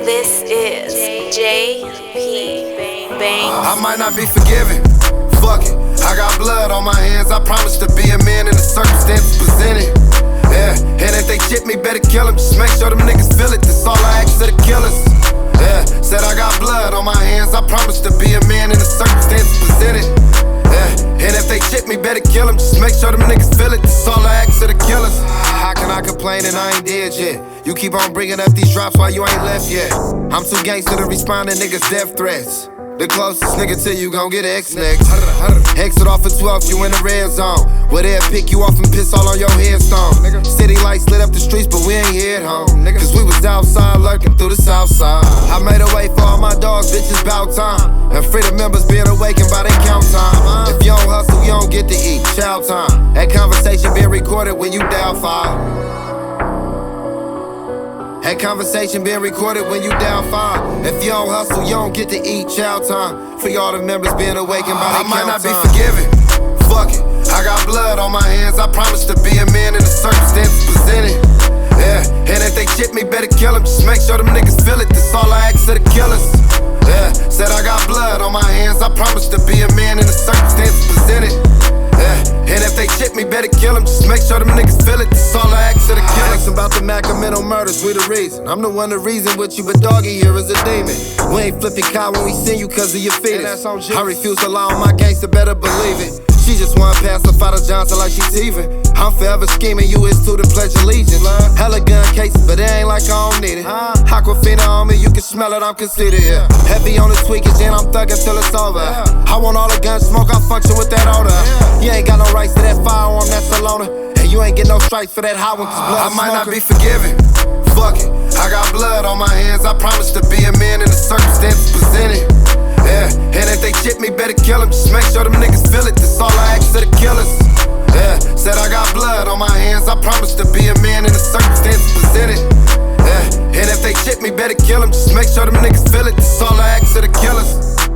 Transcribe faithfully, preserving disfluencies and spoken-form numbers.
This is J P Banks. I might not be forgiven, fuck it. I got blood on my hands, I promise to be a man in the circumstances presented. Yeah, and if they chip me, better kill them. Just make sure them niggas feel it, that's all I ask of the killers. Yeah, said I got blood on my hands, I promise to be a man in the circumstances presented. Yeah, and if they chip me, better kill them. Just make sure them niggas feel it, that's all I ask of the killers. How can I complain and I ain't dead yet? You keep on bringing up these drops while you ain't left yet. I'm too gangster to respond to niggas' death threats. The closest nigga to you gon' get X next. Exit off at twelve, you in the red zone, where they'll pick you off and piss all on your headstone. City lights lit up the streets, but we ain't here at home. Cause we was outside lurking through the south side. I made a way for all my dogs, bitches bout time. And freedom members being awakened by their count time. If you don't hustle, you don't get to eat. Chow time. That conversation being recorded when you dial five. That conversation being recorded when you down five. If you don't hustle, you don't get to eat. Chow time. For all the members being awakened by their count time. I might not be forgiven, fuck it. I got blood on my hands, I promise to be a man in the circumstances presented. Yeah, and if they chip me, better kill them. Just make sure them niggas feel it, that's all I ask of the killers. Yeah, said I got blood on my hands, I promise to be a man in the circumstances presented. Yeah, and if they chip me, better kill them. Just make sure them niggas feel it, that's all I ask of the killers. About the Macamento murders, we the reason. I'm the one to reason with you, but doggy here is a demon. We ain't flipping car when we send you cause of your feelings. I refuse to allow my gangster, better believe it. She just wanna pacify the Johnson like she's even. I'm forever scheming, you is to the pledge allegiance. Hella gun cases, but it ain't like I don't need it. Aquafina on me, you can smell it, I'm conceited, yeah. Heavy on the tweakers, and I'm thugging till it's over. I want all the gun smoke, I function with that odor. You ain't got no rights to that firearm, that's a loner. And you ain't get no stripes for that hot one, cause blood I might not be forgiven, fuck it. I got blood on my hands, I promise to be a man in the circumstances presented. Yeah, and if they chip me, better kill them. Just make sure them niggas feel it, that's all I ask of the killers. Yeah, said I got blood on my hands, I promise to be a man in the circumstances presented. Yeah, and if they chip me, better kill them. Just make sure them niggas feel it, that's all I ask of the killers.